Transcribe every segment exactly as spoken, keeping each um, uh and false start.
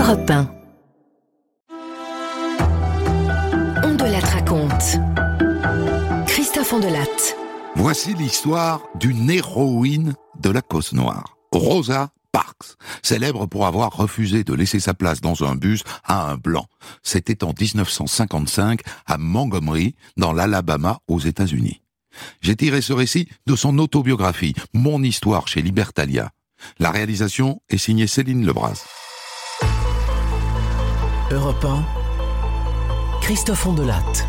Europe un. On de la raconte. Christophe Ondelatte. Voici l'histoire d'une héroïne de la cause noire, Rosa Parks, célèbre pour avoir refusé de laisser sa place dans un bus à un blanc. C'était en dix-neuf cent cinquante-cinq à Montgomery, dans l'Alabama, aux États-Unis. J'ai tiré ce récit de son autobiographie, Mon histoire chez Libertalia. La réalisation est signée Céline Lebras. Europe un, Christophe Ondelatte.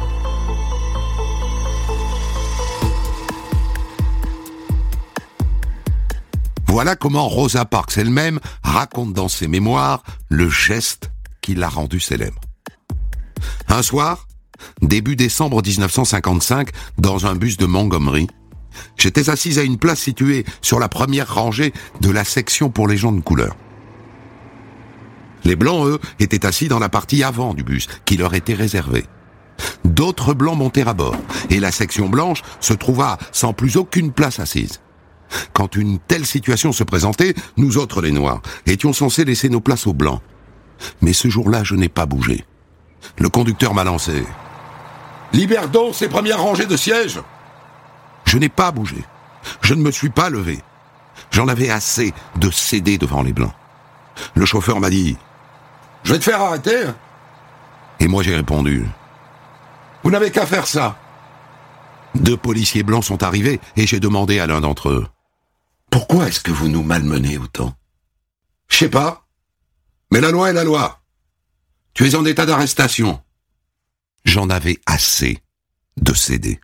Voilà comment Rosa Parks elle-même raconte dans ses mémoires le geste qui l'a rendue célèbre. Un soir, début décembre dix-neuf cent cinquante-cinq, dans un bus de Montgomery, j'étais assise à une place située sur la première rangée de la section pour les gens de couleur. Les blancs, eux, étaient assis dans la partie avant du bus, qui leur était réservée. D'autres blancs montèrent à bord, et la section blanche se trouva sans plus aucune place assise. Quand une telle situation se présentait, nous autres les noirs étions censés laisser nos places aux blancs. Mais ce jour-là, je n'ai pas bougé. Le conducteur m'a lancé. « Libère donc ces premières rangées de sièges !» Je n'ai pas bougé. Je ne me suis pas levé. J'en avais assez de céder devant les blancs. Le chauffeur m'a dit « Je vais te faire arrêter !» Et moi j'ai répondu « Vous n'avez qu'à faire ça !» Deux policiers blancs sont arrivés et j'ai demandé à l'un d'entre eux « Pourquoi est-ce que vous nous malmenez autant ?»« Je sais pas, mais la loi est la loi. Tu es en état d'arrestation. » J'en avais assez de céder.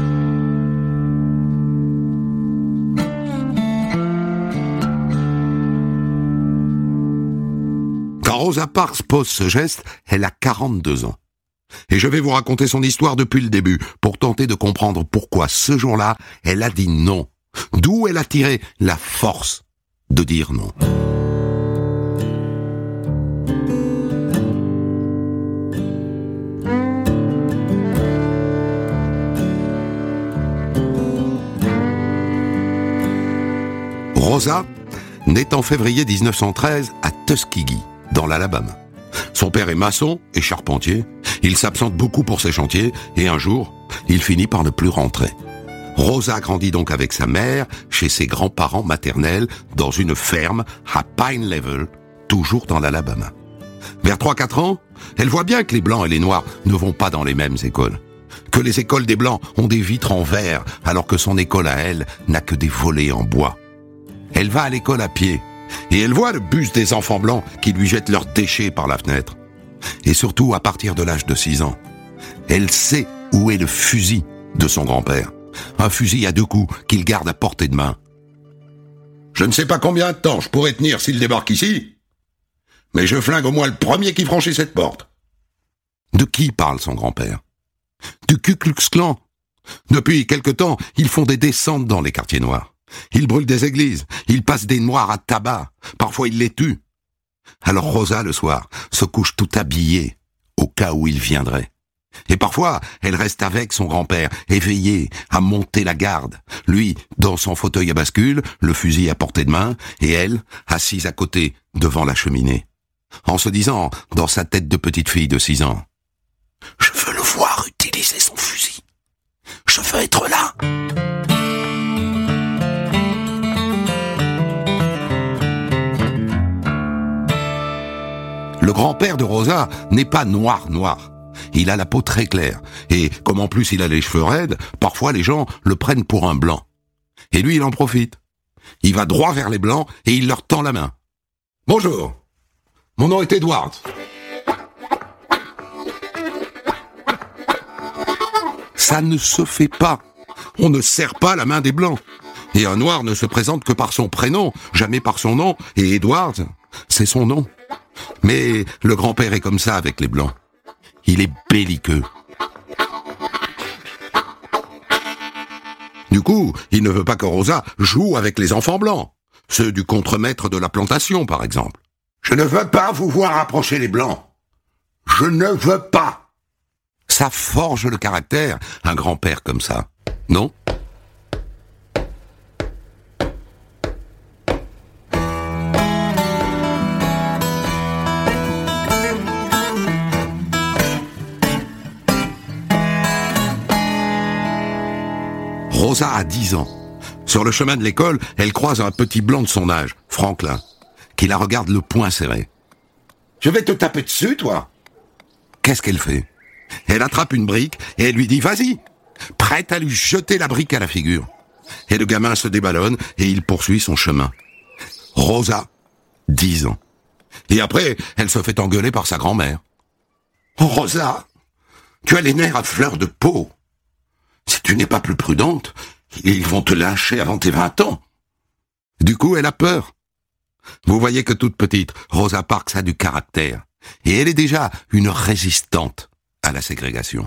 Quand Rosa Parks pose ce geste, elle a quarante-deux ans. Et je vais vous raconter son histoire depuis le début, pour tenter de comprendre pourquoi ce jour-là, elle a dit non. D'où elle a tiré la force de dire non. Rosa naît en février dix-neuf cent treize à Tuskegee, dans l'Alabama. Son père est maçon et charpentier. Il s'absente beaucoup pour ses chantiers et un jour, il finit par ne plus rentrer. Rosa grandit donc avec sa mère chez ses grands-parents maternels dans une ferme à Pine Level, toujours dans l'Alabama. Vers trois à quatre ans, elle voit bien que les Blancs et les Noirs ne vont pas dans les mêmes écoles. Que les écoles des Blancs ont des vitres en verre alors que son école à elle n'a que des volets en bois. Elle va à l'école à pied. Et elle voit le bus des enfants blancs qui lui jettent leurs déchets par la fenêtre. Et surtout, à partir de l'âge de six ans, elle sait où est le fusil de son grand-père. Un fusil à deux coups qu'il garde à portée de main. Je ne sais pas combien de temps je pourrais tenir s'il débarque ici, mais je flingue au moins le premier qui franchit cette porte. De qui parle son grand-père? Du Ku Klux Klan. Depuis quelque temps, ils font des descentes dans les quartiers noirs. Ils brûlent des églises, ils passent des noirs à tabac, parfois ils les tuent. Alors Rosa, le soir, se couche tout habillée, au cas où il viendrait. Et parfois, elle reste avec son grand-père, éveillée, à monter la garde. Lui, dans son fauteuil à bascule, le fusil à portée de main, et elle, assise à côté, devant la cheminée. En se disant, dans sa tête de petite fille de six ans, « Je veux le voir utiliser son fusil. Je veux être là. » Le grand-père de Rosa n'est pas noir-noir. Il a la peau très claire. Et comme en plus il a les cheveux raides, parfois les gens le prennent pour un blanc. Et lui, il en profite. Il va droit vers les blancs et il leur tend la main. « Bonjour, mon nom est Edward. » Ça ne se fait pas. On ne serre pas la main des blancs. Et un noir ne se présente que par son prénom, jamais par son nom. Et Edward, c'est son nom. Mais le grand-père est comme ça avec les blancs. Il est belliqueux. Du coup, il ne veut pas que Rosa joue avec les enfants blancs. Ceux du contremaître de la plantation, par exemple. Je ne veux pas vous voir approcher les blancs. Je ne veux pas. Ça forge le caractère, un grand-père comme ça. Non ? Rosa a dix ans. Sur le chemin de l'école, elle croise un petit blanc de son âge, Franklin, qui la regarde le poing serré. « Je vais te taper dessus, toi !» Qu'est-ce qu'elle fait ? Elle attrape une brique et elle lui dit « Vas-y !» prête à lui jeter la brique à la figure. Et le gamin se déballonne et il poursuit son chemin. Rosa, dix ans. Et après, elle se fait engueuler par sa grand-mère. « Oh Rosa, tu as les nerfs à fleur de peau. Si tu n'es pas plus prudente, ils vont te lyncher avant tes vingt ans. » Du coup, elle a peur. Vous voyez que toute petite, Rosa Parks a du caractère. Et elle est déjà une résistante à la ségrégation.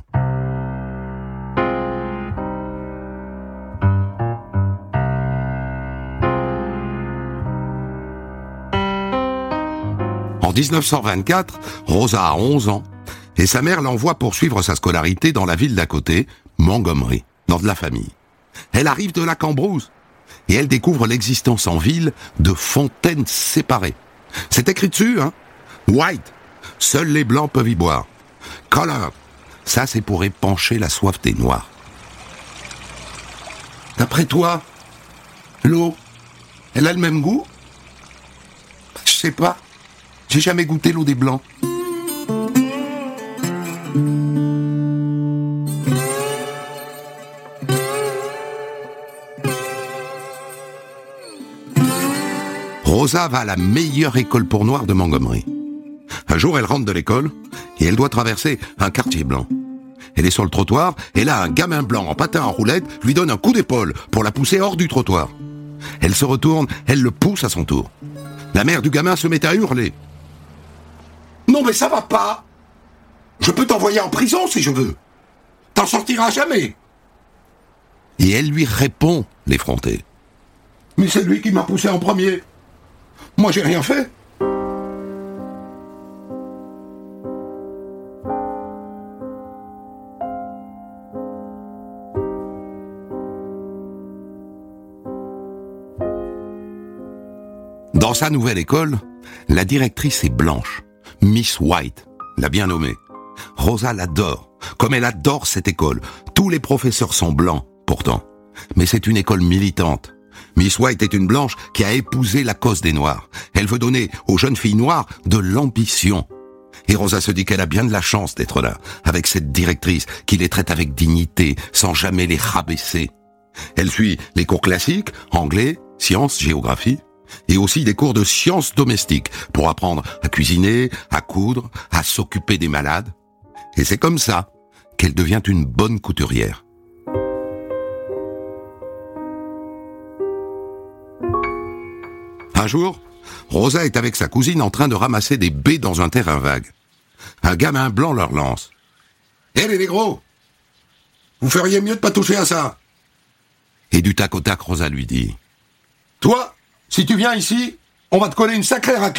En dix-neuf cent vingt-quatre, Rosa a onze ans et sa mère l'envoie poursuivre sa scolarité dans la ville d'à côté, Montgomery, dans de la famille. Elle arrive de la Cambrousse et elle découvre l'existence en ville de fontaines séparées. C'est écrit dessus, hein ? White, seuls les blancs peuvent y boire. Color, ça c'est pour épancher la soif des noirs. D'après toi, l'eau, elle a le même goût ? Je sais pas. J'ai jamais goûté l'eau des Blancs. Rosa va à la meilleure école pour noirs de Montgomery. Un jour, elle rentre de l'école et elle doit traverser un quartier blanc. Elle est sur le trottoir et là, un gamin blanc en patin en roulette lui donne un coup d'épaule pour la pousser hors du trottoir. Elle se retourne, elle le pousse à son tour. La mère du gamin se met à hurler. Non mais ça va pas. Je peux t'envoyer en prison si je veux. T'en sortiras jamais. Et elle lui répond, l'effrontée. Mais c'est lui qui m'a poussé en premier. Moi j'ai rien fait. Dans sa nouvelle école, la directrice est blanche. Miss White, l'a bien nommée. Rosa l'adore, comme elle adore cette école. Tous les professeurs sont blancs, pourtant. Mais c'est une école militante. Miss White est une blanche qui a épousé la cause des Noirs. Elle veut donner aux jeunes filles noires de l'ambition. Et Rosa se dit qu'elle a bien de la chance d'être là, avec cette directrice qui les traite avec dignité, sans jamais les rabaisser. Elle suit les cours classiques, anglais, sciences, géographie, et aussi des cours de sciences domestiques pour apprendre à cuisiner, à coudre, à s'occuper des malades. Et c'est comme ça qu'elle devient une bonne couturière. Un jour, Rosa est avec sa cousine en train de ramasser des baies dans un terrain vague. Un gamin blanc leur lance. « Hé les négros, vous feriez mieux de pas toucher à ça !» Et du tac au tac, Rosa lui dit « Toi, si tu viens ici, on va te coller une sacrée raclée. »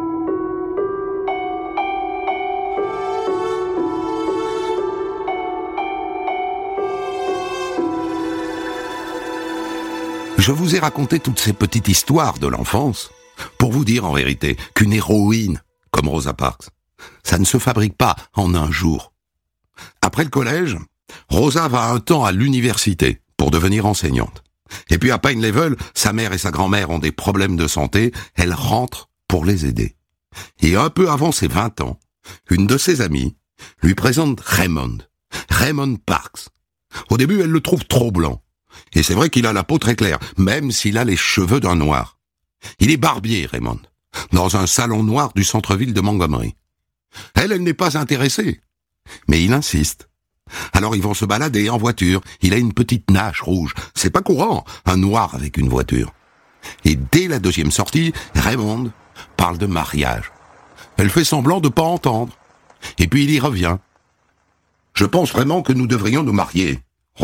Je vous ai raconté toutes ces petites histoires de l'enfance pour vous dire en vérité qu'une héroïne comme Rosa Parks, ça ne se fabrique pas en un jour. Après le collège, Rosa va un temps à l'université pour devenir enseignante. Et puis à Pine Level, sa mère et sa grand-mère ont des problèmes de santé, elle rentre pour les aider. Et un peu avant ses vingt ans, une de ses amies lui présente Raymond, Raymond Parks. Au début, elle le trouve trop blanc. Et c'est vrai qu'il a la peau très claire, même s'il a les cheveux d'un noir. Il est barbier, Raymond, dans un salon noir du centre-ville de Montgomery. Elle, elle n'est pas intéressée, mais il insiste. Alors ils vont se balader en voiture, il a une petite nache rouge, c'est pas courant, un noir avec une voiture. Et dès la deuxième sortie, Raymond parle de mariage. Elle fait semblant de pas entendre, et puis il y revient. « Je pense vraiment que nous devrions nous marier, Rosa. »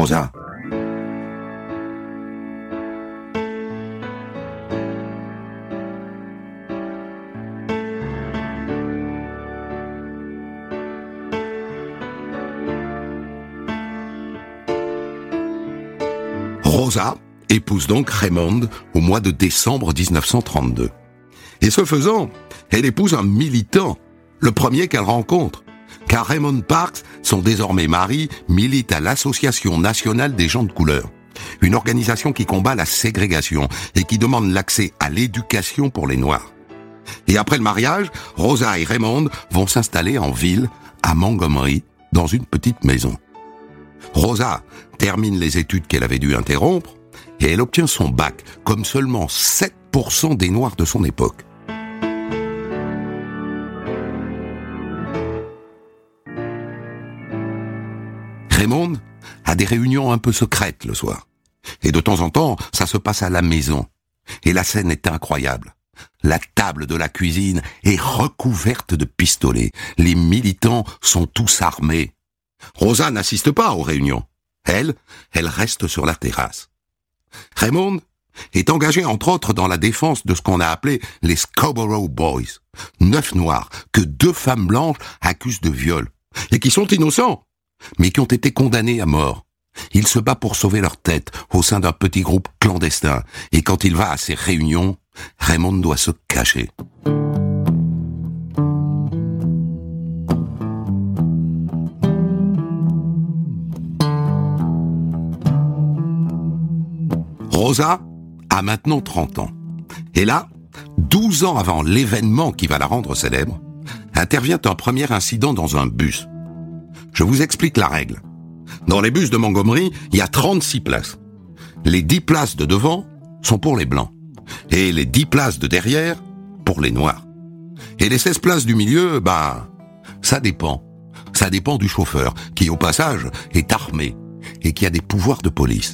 Rosa épouse donc Raymond au mois de décembre dix-neuf cent trente-deux. Et ce faisant, elle épouse un militant, le premier qu'elle rencontre, car Raymond Parks, son désormais mari, milite à l'Association nationale des gens de couleur. une organisation qui combat la ségrégation et qui demande l'accès à l'éducation pour les Noirs. Et après le mariage, Rosa et Raymond vont s'installer en ville, à Montgomery, dans une petite maison. Rosa termine les études qu'elle avait dû interrompre et elle obtient son bac, comme seulement sept pour cent des Noirs de son époque. Raymond a des réunions un peu secrètes le soir. Et de temps en temps, ça se passe à la maison. Et la scène est incroyable. La table de la cuisine est recouverte de pistolets. Les militants sont tous armés. Rosa n'assiste pas aux réunions. Elle, elle reste sur la terrasse. Raymond est engagé entre autres dans la défense de ce qu'on a appelé les Scarborough Boys. Neuf noirs que deux femmes blanches accusent de viol. Et qui sont innocents, mais qui ont été condamnés à mort. Il se bat pour sauver leur tête au sein d'un petit groupe clandestin. Et quand il va à ces réunions, Raymond doit se cacher. Rosa a maintenant trente ans. Et là, douze ans avant l'événement qui va la rendre célèbre, intervient un premier incident dans un bus. Je vous explique la règle. Dans les bus de Montgomery, il y a trente-six places. Les dix places de devant sont pour les Blancs. Et les dix places de derrière, pour les Noirs. Et les seize places du milieu, bah, ça dépend. Ça dépend du chauffeur, qui au passage est armé et qui a des pouvoirs de police.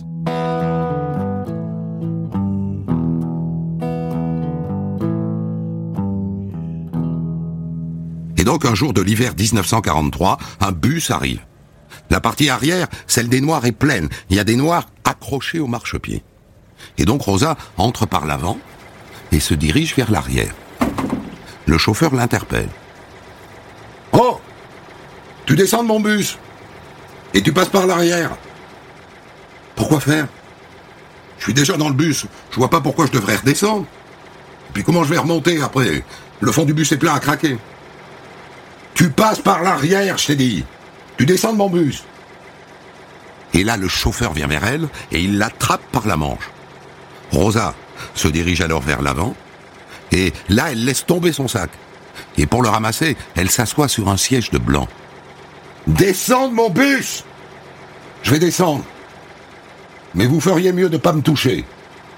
Et donc un jour de l'hiver dix-neuf cent quarante-trois, un bus arrive. La partie arrière, celle des Noirs, est pleine. Il y a des Noirs accrochés au marchepied. Et donc Rosa entre par l'avant et se dirige vers l'arrière. Le chauffeur l'interpelle. « Oh, tu descends de mon bus et tu passes par l'arrière. Pourquoi faire? Je suis déjà dans le bus, je vois pas pourquoi je devrais redescendre. Et puis comment je vais remonter après? Le fond du bus est plein à craquer. Tu passes par l'arrière, je t'ai dit. Tu descends de mon bus. » Et là, le chauffeur vient vers elle et il l'attrape par la manche. Rosa se dirige alors vers l'avant et là, elle laisse tomber son sac. Et pour le ramasser, elle s'assoit sur un siège de blanc. « Descends de mon bus !»« Je vais descendre. Mais vous feriez mieux de pas me toucher. »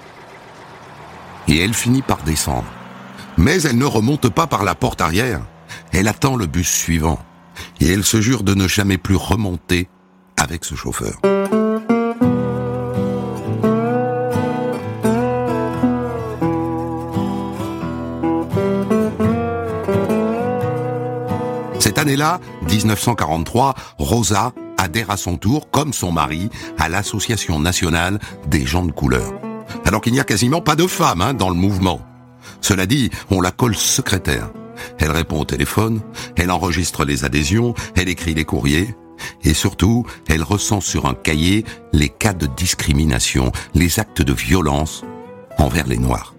Et elle finit par descendre. Mais elle ne remonte pas par la porte arrière. Elle attend le bus suivant. Et elle se jure de ne jamais plus remonter avec ce chauffeur. Cette année-là, dix-neuf cent quarante-trois, Rosa adhère à son tour, comme son mari, à l'Association nationale des gens de couleur. Alors qu'il n'y a quasiment pas de femmes hein, dans le mouvement. Cela dit, on la colle secrétaire. Elle répond au téléphone, elle enregistre les adhésions, elle écrit les courriers, et surtout, elle recense sur un cahier les cas de discrimination, les actes de violence envers les Noirs.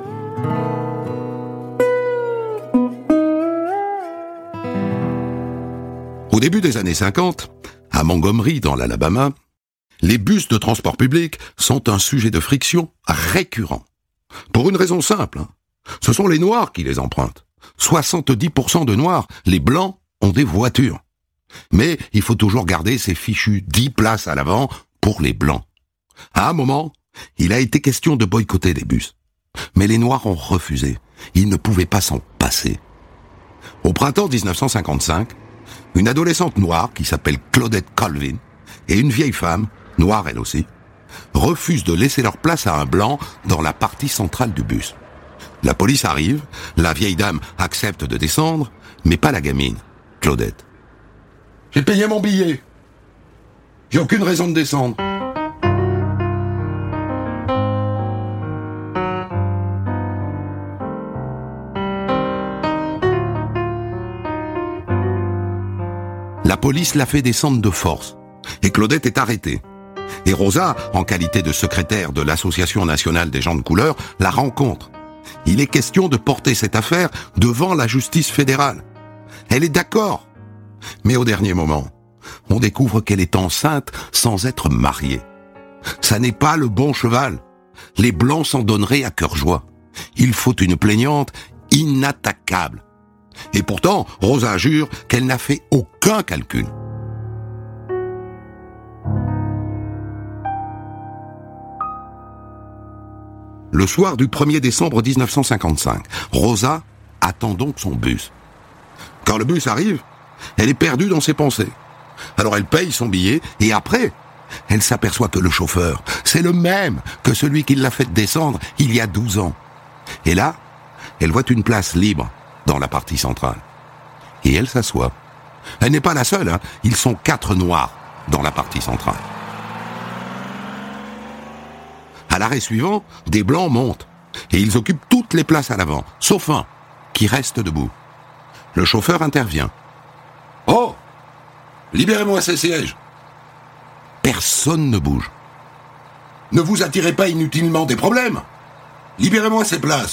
Au début des années cinquante, à Montgomery, dans l'Alabama, les bus de transport public sont un sujet de friction récurrent. Pour une raison simple, hein. Ce sont les Noirs qui les empruntent. soixante-dix pour cent de Noirs, les Blancs, ont des voitures. Mais il faut toujours garder ces fichus dix places à l'avant pour les Blancs. À un moment, il a été question de boycotter les bus. Mais les Noirs ont refusé. Ils ne pouvaient pas s'en passer. Au printemps dix-neuf cent cinquante-cinq, une adolescente noire qui s'appelle Claudette Colvin et une vieille femme, noire elle aussi, refusent de laisser leur place à un blanc dans la partie centrale du bus. La police arrive, la vieille dame accepte de descendre, mais pas la gamine, Claudette. « J'ai payé mon billet. J'ai aucune raison de descendre. » La police l'a fait descendre de force, et Claudette est arrêtée. Et Rosa, en qualité de secrétaire de l'Association nationale des gens de couleur, la rencontre. Il est question de porter cette affaire devant la justice fédérale. Elle est d'accord. Mais au dernier moment, on découvre qu'elle est enceinte sans être mariée. Ça n'est pas le bon cheval. Les Blancs s'en donneraient à cœur joie. Il faut une plaignante inattaquable. Et pourtant, Rosa jure qu'elle n'a fait aucun calcul. Le soir du premier décembre dix-neuf cent cinquante-cinq, Rosa attend donc son bus. Quand le bus arrive, elle est perdue dans ses pensées. Alors elle paye son billet et après, elle s'aperçoit que le chauffeur, c'est le même que celui qui l'a fait descendre il y a douze ans. Et là, elle voit une place libre dans la partie centrale. Et elle s'assoit. Elle n'est pas la seule, hein. Ils sont quatre noirs dans la partie centrale. À l'arrêt suivant, des Blancs montent. Et ils occupent toutes les places à l'avant, sauf un, qui reste debout. Le chauffeur intervient. « Oh! Libérez-moi ces sièges !» Personne ne bouge. « Ne vous attirez pas inutilement des problèmes. Libérez-moi ces places !»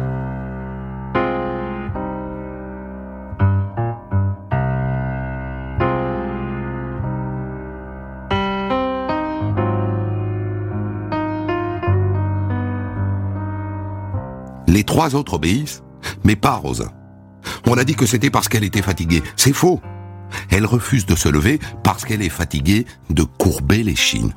Les trois autres obéissent, mais pas Rosa. On a dit que c'était parce qu'elle était fatiguée. C'est faux. Elle refuse de se lever parce qu'elle est fatiguée de courber les chines.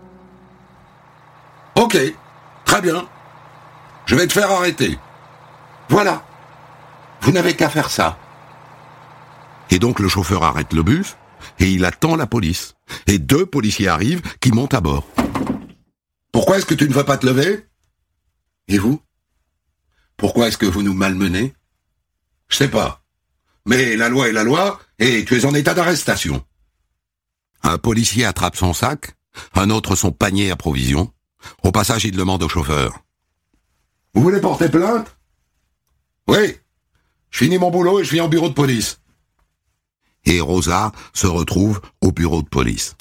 Ok, très bien. Je vais te faire arrêter. Voilà. Vous n'avez qu'à faire ça. Et donc le chauffeur arrête le bus et il attend la police. Et deux policiers arrivent qui montent à bord. Pourquoi est-ce que tu ne veux pas te lever ? Et vous ? Pourquoi est-ce que vous nous malmenez ? Je sais pas. Mais la loi est la loi, et tu es en état d'arrestation. Un policier attrape son sac, un autre son panier à provisions. Au passage, il demande au chauffeur. Vous voulez porter plainte ? Oui. Je finis mon boulot et je viens au bureau de police. Et Rosa se retrouve au bureau de police.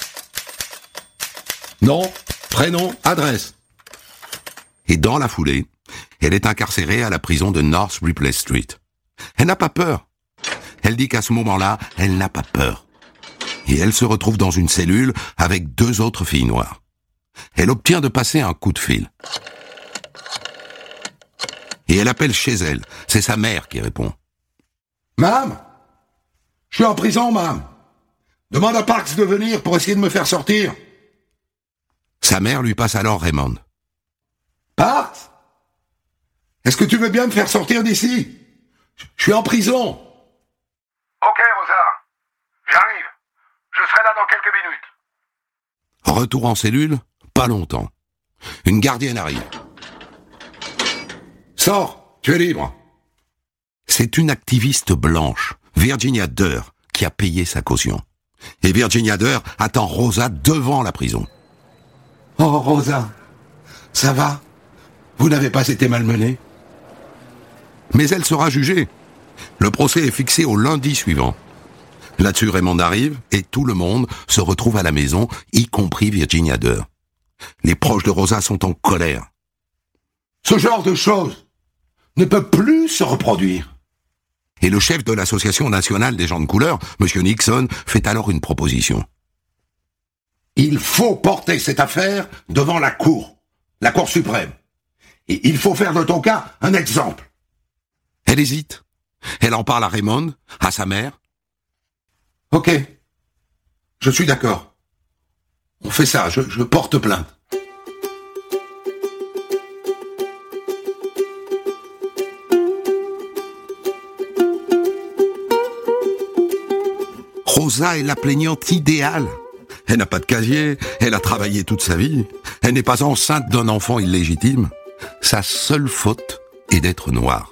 Nom, prénom, adresse. Et dans la foulée, elle est incarcérée à la prison de North Ripley Street. Elle n'a pas peur. Elle dit qu'à ce moment-là, elle n'a pas peur. Et elle se retrouve dans une cellule avec deux autres filles noires. Elle obtient de passer un coup de fil. Et elle appelle chez elle. C'est sa mère qui répond. « Mam, je suis en prison, mam. Demande à Parks de venir pour essayer de me faire sortir. » Sa mère lui passe alors Raymond. « Parks ? Est-ce que tu veux bien me faire sortir d'ici ? Je suis en prison. » « Ok, Rosa. J'arrive. Je serai là dans quelques minutes. » Retour en cellule, pas longtemps. Une gardienne arrive. « Sors, tu es libre. » C'est une activiste blanche, Virginia Dare, qui a payé sa caution. Et Virginia Dare attend Rosa devant la prison. « Oh, Rosa, ça va ? Vous n'avez pas été malmenée ? » Mais elle sera jugée. Le procès est fixé au lundi suivant. Là-dessus, Raymond arrive et tout le monde se retrouve à la maison, y compris Virginia Dare. Les proches de Rosa sont en colère. Ce genre de choses ne peut plus se reproduire. Et le chef de l'Association nationale des gens de couleur, M. Nixon, fait alors une proposition. Il faut porter cette affaire devant la Cour, la Cour suprême. Et il faut faire de ton cas un exemple. Elle hésite. Elle en parle à Raymond, à sa mère. Ok, je suis d'accord. On fait ça, je, je porte plainte. Rosa est la plaignante idéale. Elle n'a pas de casier, elle a travaillé toute sa vie, elle n'est pas enceinte d'un enfant illégitime. Sa seule faute est d'être noire.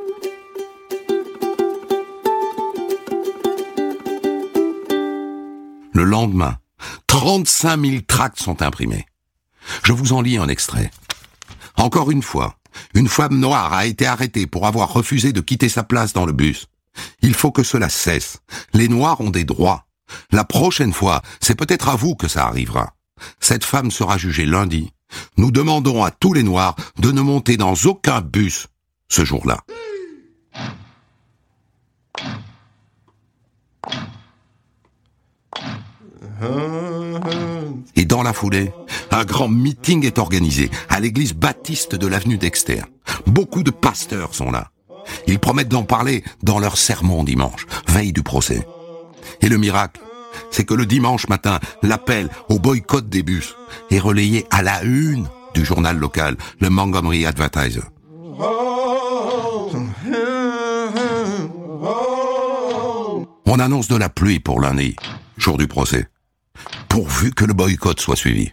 Le lendemain, trente-cinq mille tracts sont imprimés. Je vous en lis un extrait. Encore une fois, une femme noire a été arrêtée pour avoir refusé de quitter sa place dans le bus. Il faut que cela cesse. Les Noirs ont des droits. La prochaine fois, c'est peut-être à vous que ça arrivera. Cette femme sera jugée lundi. Nous demandons à tous les Noirs de ne monter dans aucun bus ce jour-là. Et dans Dans la foulée, un grand meeting est organisé à l'église baptiste de l'avenue Dexter. Beaucoup de pasteurs sont là. Ils promettent d'en parler dans leur sermon dimanche, veille du procès. Et le miracle, c'est que le dimanche matin, l'appel au boycott des bus est relayé à la une du journal local, le Montgomery Advertiser. On annonce de la pluie pour lundi, jour du procès, pourvu que le boycott soit suivi.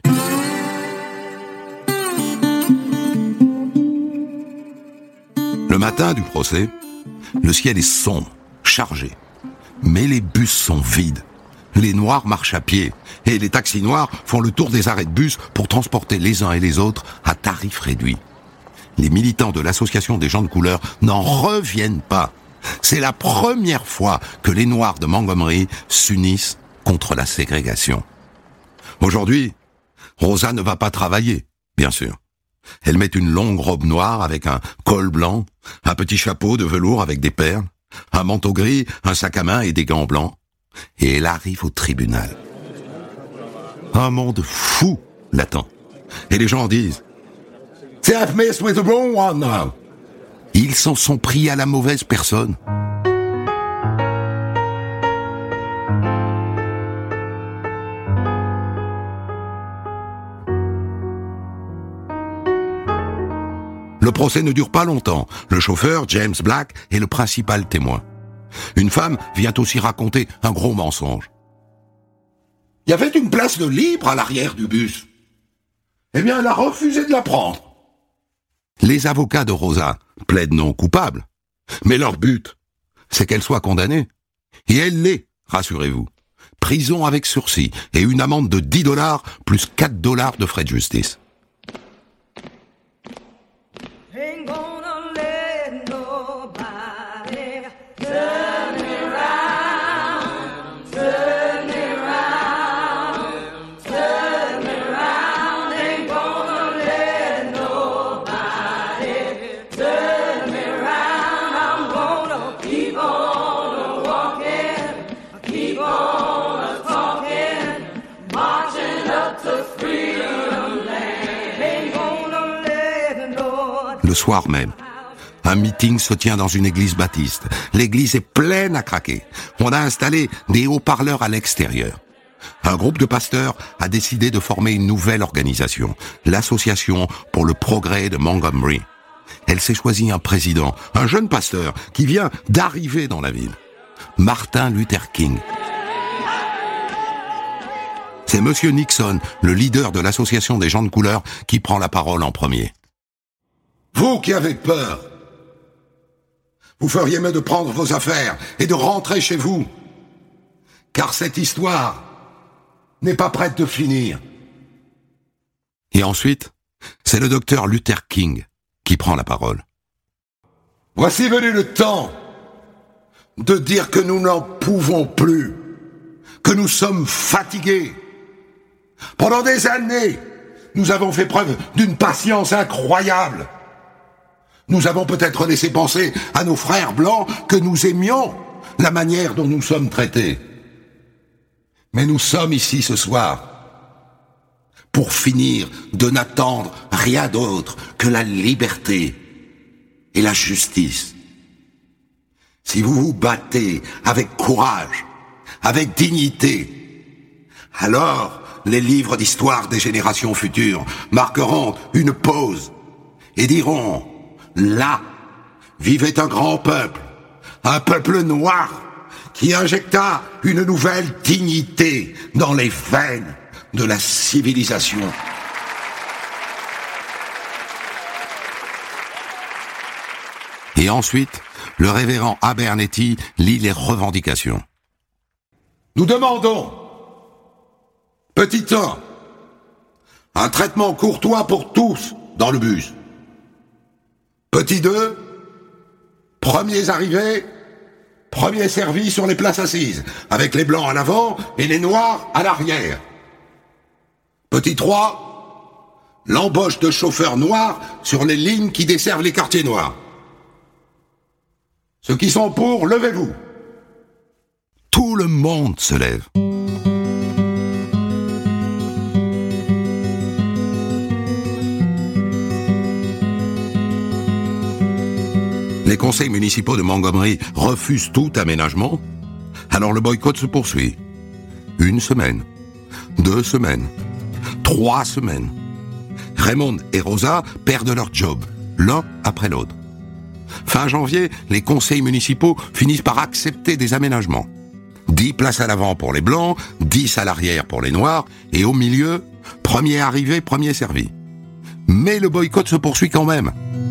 Le matin du procès, le ciel est sombre, chargé. Mais les bus sont vides. Les noirs marchent à pied et les taxis noirs font le tour des arrêts de bus pour transporter les uns et les autres à tarif réduit. Les militants de l'association des gens de couleur n'en reviennent pas. C'est la première fois que les noirs de Montgomery s'unissent contre la ségrégation. Aujourd'hui, Rosa ne va pas travailler, bien sûr. Elle met une longue robe noire avec un col blanc, un petit chapeau de velours avec des perles, un manteau gris, un sac à main et des gants blancs. Et elle arrive au tribunal. Un monde fou l'attend. Et les gens disent « They've messed with the wrong one now ». Ils s'en sont pris à la mauvaise personne. Le procès ne dure pas longtemps. Le chauffeur, James Black, est le principal témoin. Une femme vient aussi raconter un gros mensonge. Il y avait une place de libre à l'arrière du bus. Eh bien, elle a refusé de la prendre. Les avocats de Rosa plaident non coupable. Mais leur but, c'est qu'elle soit condamnée. Et elle l'est, rassurez-vous. Prison avec sursis et une amende de dix dollars plus quatre dollars de frais de justice. Le soir même, un meeting se tient dans une église baptiste. L'église est pleine à craquer. On a installé des haut-parleurs à l'extérieur. Un groupe de pasteurs a décidé de former une nouvelle organisation, l'Association pour le progrès de Montgomery. Elle s'est choisie un président, un jeune pasteur qui vient d'arriver dans la ville, Martin Luther King. C'est Monsieur Nixon, le leader de l'Association des gens de couleur, qui prend la parole en premier. Vous qui avez peur, vous feriez mieux de prendre vos affaires et de rentrer chez vous, car cette histoire n'est pas prête de finir. Et ensuite, c'est le docteur Luther King qui prend la parole. Voici venu le temps de dire que nous n'en pouvons plus, que nous sommes fatigués. Pendant des années, nous avons fait preuve d'une patience incroyable. Nous avons peut-être laissé penser à nos frères blancs que nous aimions la manière dont nous sommes traités. Mais nous sommes ici ce soir pour finir de n'attendre rien d'autre que la liberté et la justice. Si vous vous battez avec courage, avec dignité, alors les livres d'histoire des générations futures marqueront une pause et diront: là vivait un grand peuple, un peuple noir qui injecta une nouvelle dignité dans les veines de la civilisation. Et ensuite, le révérend Abernethy lit les revendications. Nous demandons, petit un, un traitement courtois pour tous dans le bus. Petit deux, premiers arrivés, premiers servis sur les places assises, avec les blancs à l'avant et les noirs à l'arrière. Petit trois, l'embauche de chauffeurs noirs sur les lignes qui desservent les quartiers noirs. Ceux qui sont pour, levez-vous. Tout le monde se lève. conseils municipaux de Montgomery refusent tout aménagement, alors le boycott se poursuit. Une semaine, deux semaines, trois semaines. Raymond et Rosa perdent leur job, l'un après l'autre. Fin janvier, les conseils municipaux finissent par accepter des aménagements. dix places à l'avant pour les blancs, dix à l'arrière pour les noirs, et au milieu, premier arrivé, premier servi. Mais le boycott se poursuit quand même.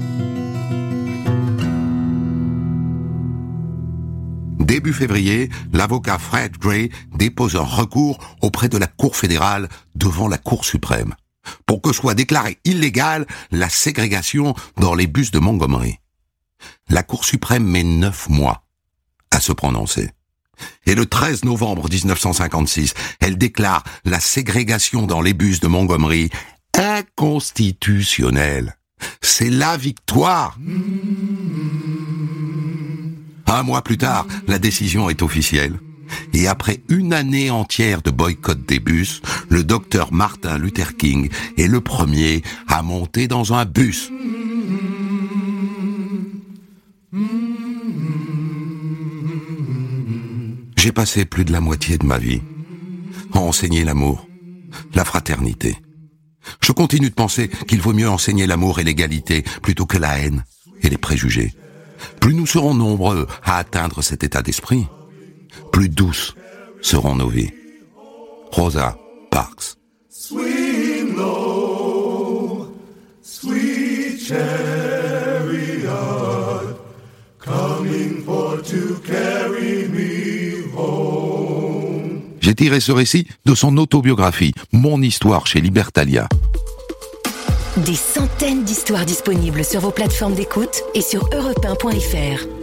Début février, l'avocat Fred Gray dépose un recours auprès de la Cour fédérale devant la Cour suprême pour que soit déclarée illégale la ségrégation dans les bus de Montgomery. La Cour suprême met neuf mois à se prononcer. Et le treize novembre dix-neuf cent cinquante-six, elle déclare la ségrégation dans les bus de Montgomery inconstitutionnelle. C'est la victoire. Un mois plus tard, la décision est officielle. Et après une année entière de boycott des bus, le docteur Martin Luther King est le premier à monter dans un bus. J'ai passé plus de la moitié de ma vie à enseigner l'amour, la fraternité. Je continue de penser qu'il vaut mieux enseigner l'amour et l'égalité plutôt que la haine et les préjugés. Plus nous serons nombreux à atteindre cet état d'esprit, plus douces seront nos vies. Rosa Parks. Swing low, sweet chariot, coming for to carry me home. J'ai tiré ce récit de son autobiographie, Mon histoire chez Libertalia. Des centaines d'histoires disponibles sur vos plateformes d'écoute et sur europe un point f r.